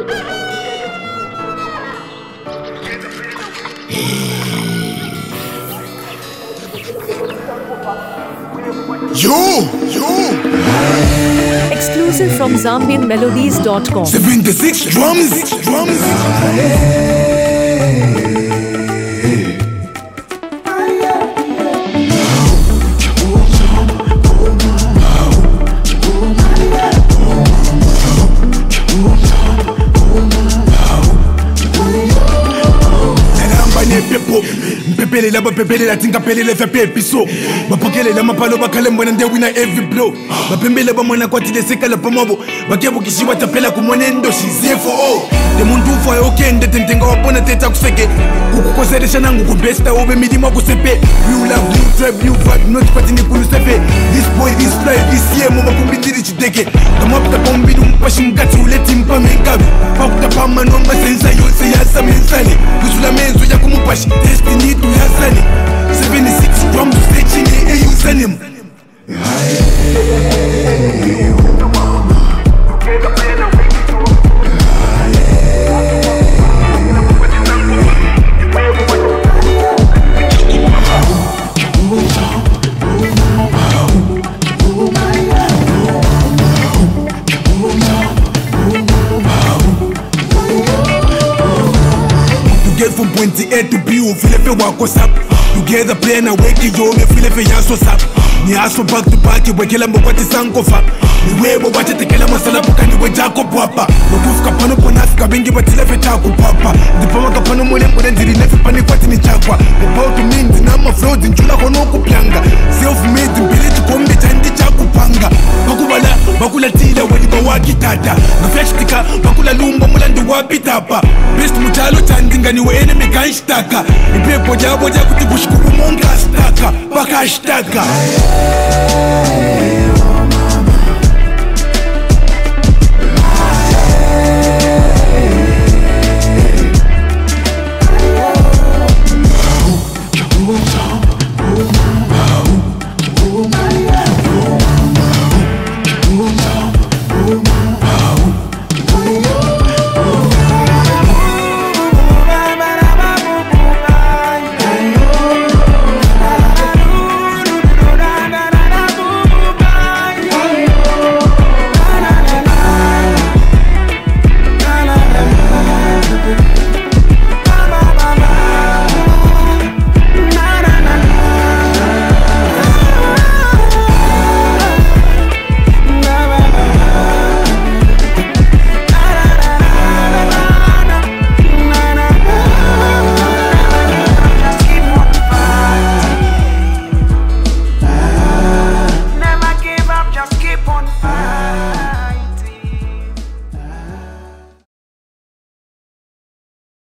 Exclusive from ZambianMelodies.com. 76 drums. Mpepele bapepele la tinga pele le fepe episo bapokele la mapalo bakale mbona nde wina every blow bapembele bamona kwati de sekala pamabo bakebukishi batapela kumonendo shizefo oh de muntu fo okende tentenga wapona teta kuseke kukukoseresha nangu kubesta obe midima kusepe you love you tribe you vibe not kwati ni kulusepe this boy this fly this year mo bakumbindiri chiteke kamapta pombi dumpashi mkati uleti mpamenkabi pakuta pama nomba sensa yose yasa mensani kusula menzo ya kumupashi destiny to Hasani 76 drums stitching in Usanim. From point A to B, you feel if you walk us up. Together playing a wake you me feel if you yaso sap. Ni aso back to back, you wake lambo kwati sanko fa. Ni webo wache tekela masala puka ni wejako papa. Wakufuka pano ponafika bengi batila fe chako papa. Dipama kapano mwele mwele ndiri nefi pani kwati ni chakwa. About to mean dinama flow njula kono kuplanga. Self-made mbele tukombe chandi chako panga. Bakula tila wali bawaki tata. Ngafyashtika bakula lumba mulandi wapitapa. Best mutalo chandinga niwe enemy kanshtaka. Ipepo jabo jakuti bushkuku monga staka. Baka ashtaka.